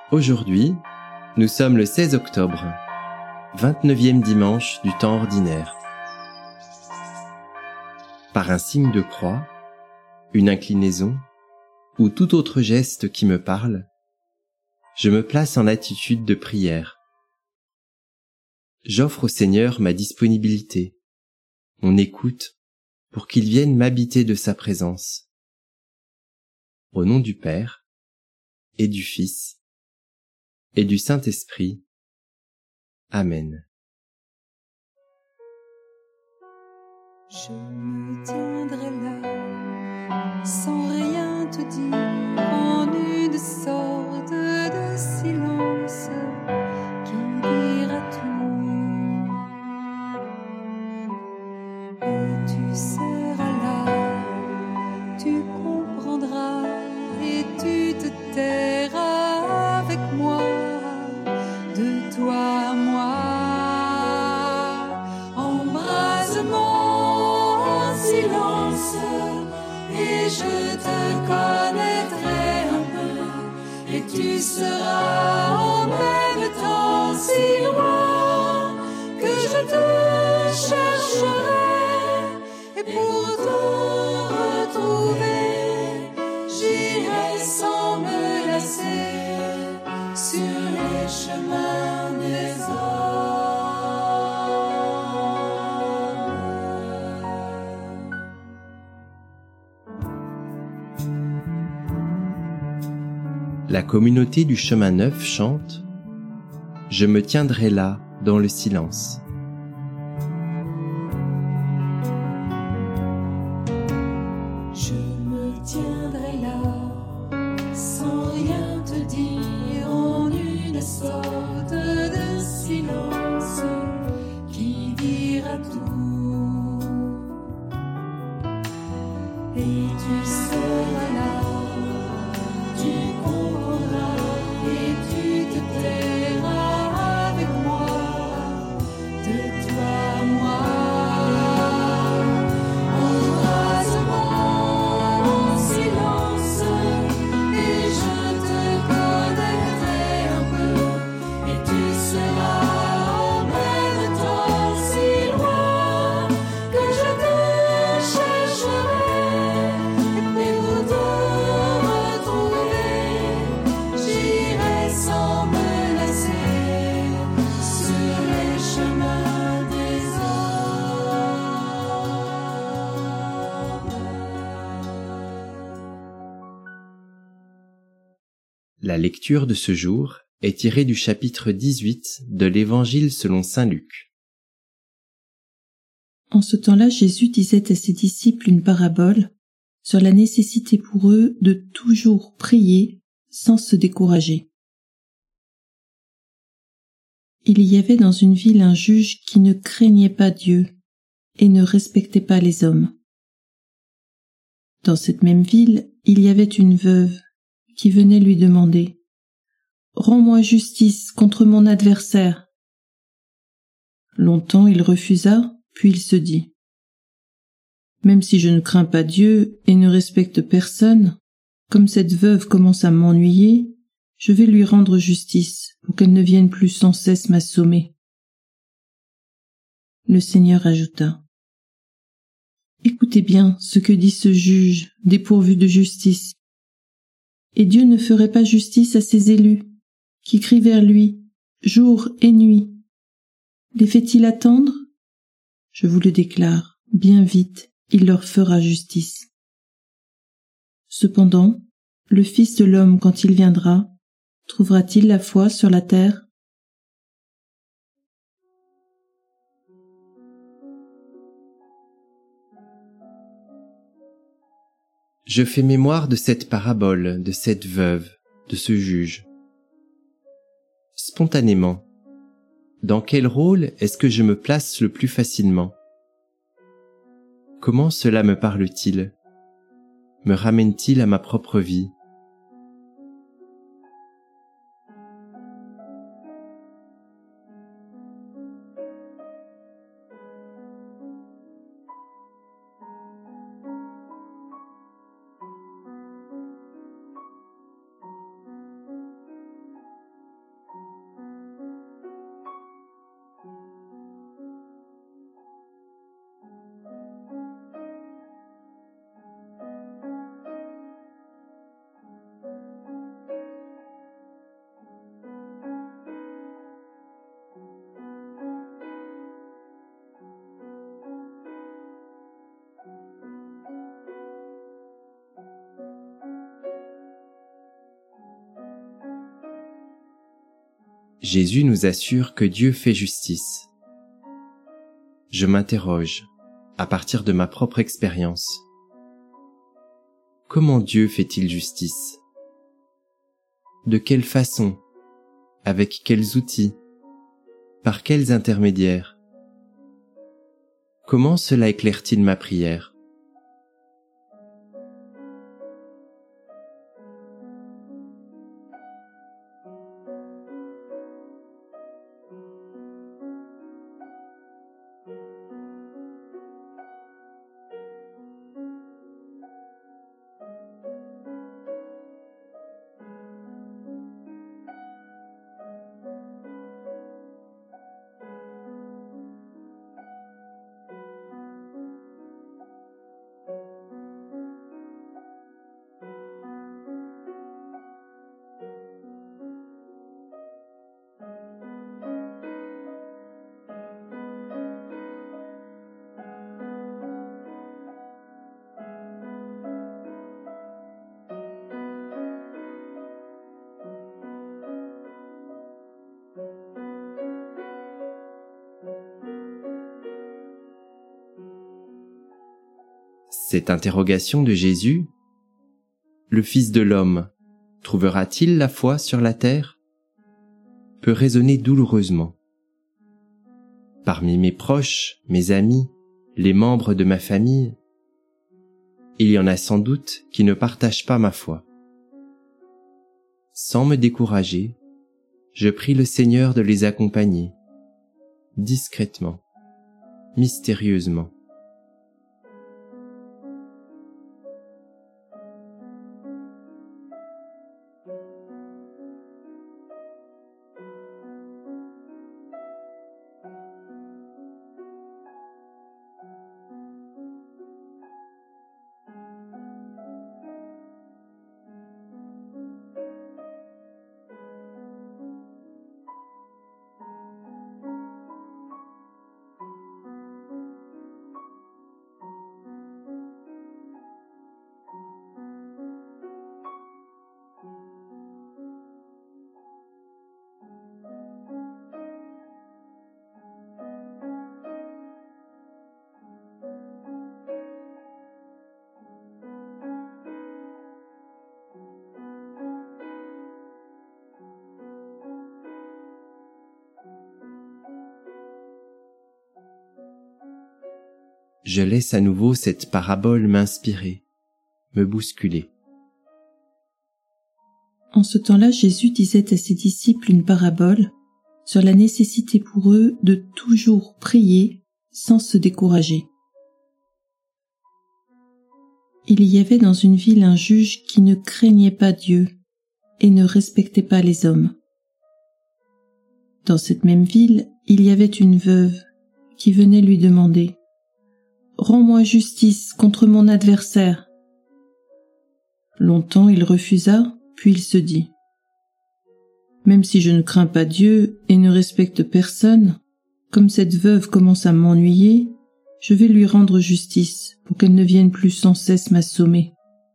Aujourd'hui, nous sommes le 16 octobre, 29e dimanche du temps ordinaire. Par un signe de croix, une inclinaison ou tout autre geste qui me parle, je me place en attitude de prière. J'offre au Seigneur ma disponibilité, mon écoute, pour qu'il vienne m'habiter de sa présence. Au nom du Père, et du Fils, et du Saint-Esprit. Amen. Je me tiendrai là, sans rien te dire, en une sorte de silence qui dira tout. Et tu seras là, tu comprendras et tu te tairas avec moi, de toi à moi. Embrase-moi en silence et je te connaîtrai un peu, et tu seras en même temps si loin que je te chercherai, et pour te retrouver j'irai sans me lasser sur les chemins des hommes. La communauté du chemin neuf chante « Je me tiendrai là dans le silence ». Je me tiendrai là, sans rien te dire, en une sorte de silence qui dira tout. Et tu seras là, tu comprendras et tu te tairas avec moi, de toi à moi. La lecture de ce jour est tirée du chapitre 18 de l'Évangile selon saint Luc. En ce temps-là, Jésus disait à ses disciples une parabole sur la nécessité pour eux de toujours prier sans se décourager. Il y avait dans une ville un juge qui ne craignait pas Dieu et ne respectait pas les hommes. Dans cette même ville, il y avait une veuve qui venait lui demander « Rends-moi justice contre mon adversaire ». Longtemps il refusa, puis il se dit « Même si je ne crains pas Dieu et ne respecte personne, comme cette veuve commence à m'ennuyer, je vais lui rendre justice pour qu'elle ne vienne plus sans cesse m'assommer. » Le Seigneur ajouta « Écoutez bien ce que dit ce juge dépourvu de justice. Et Dieu ne ferait pas justice à ses élus, qui crient vers lui, jour et nuit. Les fait-il attendre? Je vous le déclare, bien vite, il leur fera justice. Cependant, le Fils de l'homme, quand il viendra, trouvera-t-il la foi sur la terre? Je fais mémoire de cette parabole, de cette veuve, de ce juge. Spontanément, dans quel rôle est-ce que je me place le plus facilement? Comment cela me parle-t-il? Me ramène-t-il à ma propre vie? Jésus nous assure que Dieu fait justice. Je m'interroge, à partir de ma propre expérience. Comment Dieu fait-il justice? De quelle façon? Avec quels outils? Par quels intermédiaires? Comment cela éclaire-t-il ma prière? Cette interrogation de Jésus, le Fils de l'homme, trouvera-t-il la foi sur la terre, peut résonner douloureusement. Parmi mes proches, mes amis, les membres de ma famille, il y en a sans doute qui ne partagent pas ma foi. Sans me décourager, je prie le Seigneur de les accompagner, discrètement, mystérieusement. Je laisse à nouveau cette parabole m'inspirer, me bousculer. En ce temps-là, Jésus disait à ses disciples une parabole sur la nécessité pour eux de toujours prier sans se décourager. Il y avait dans une ville un juge qui ne craignait pas Dieu et ne respectait pas les hommes. Dans cette même ville, il y avait une veuve qui venait lui demander « Rends-moi justice contre mon adversaire ». Longtemps il refusa, puis il se dit « Même si je ne crains pas Dieu et ne respecte personne, comme cette veuve commence à m'ennuyer, je vais lui rendre justice pour qu'elle ne vienne plus sans cesse m'assommer. »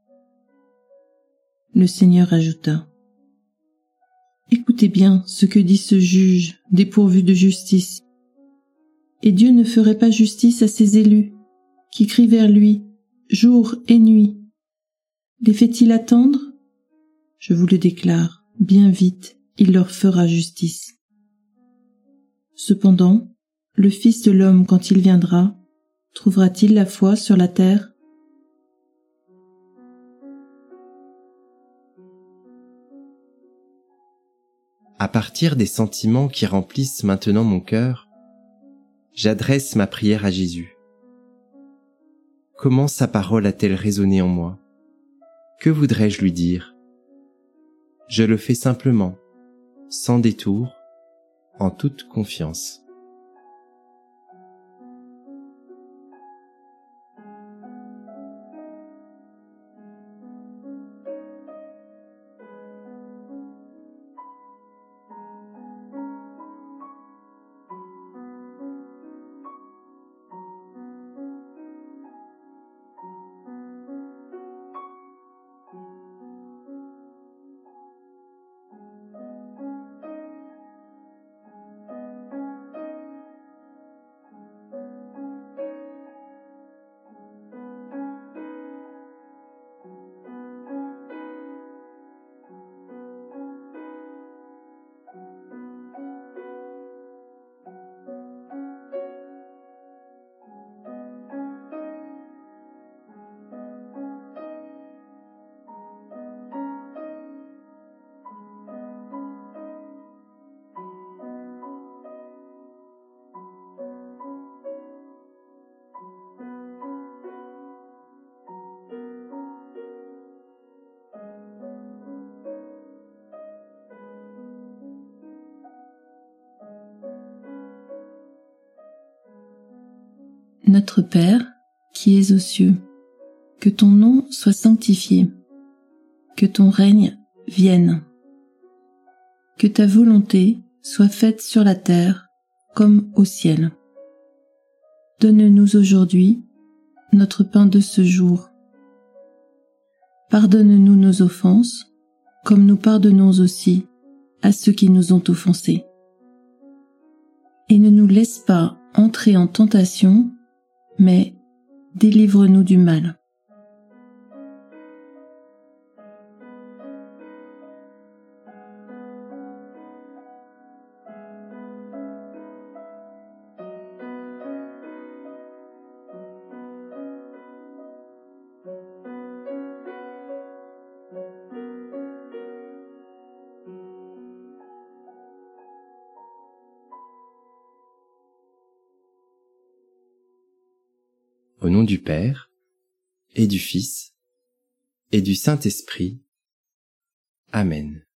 Le Seigneur ajouta « Écoutez bien ce que dit ce juge dépourvu de justice. Et Dieu ne ferait pas justice à ses élus, qui crient vers lui, jour et nuit. Les fait-il attendre? Je vous le déclare, bien vite, il leur fera justice. Cependant, le Fils de l'homme, quand il viendra, trouvera-t-il la foi sur la terre? À partir des sentiments qui remplissent maintenant mon cœur, j'adresse ma prière à Jésus. Comment sa parole a-t-elle résonné en moi? Que voudrais-je lui dire? Je le fais simplement, sans détour, en toute confiance. Notre Père, qui es aux cieux, que ton nom soit sanctifié, que ton règne vienne, que ta volonté soit faite sur la terre comme au ciel. Donne-nous aujourd'hui notre pain de ce jour. Pardonne-nous nos offenses, comme nous pardonnons aussi à ceux qui nous ont offensés. Et ne nous laisse pas entrer en tentation, mais délivre-nous du mal. Au nom du Père, et du Fils, et du Saint-Esprit. Amen.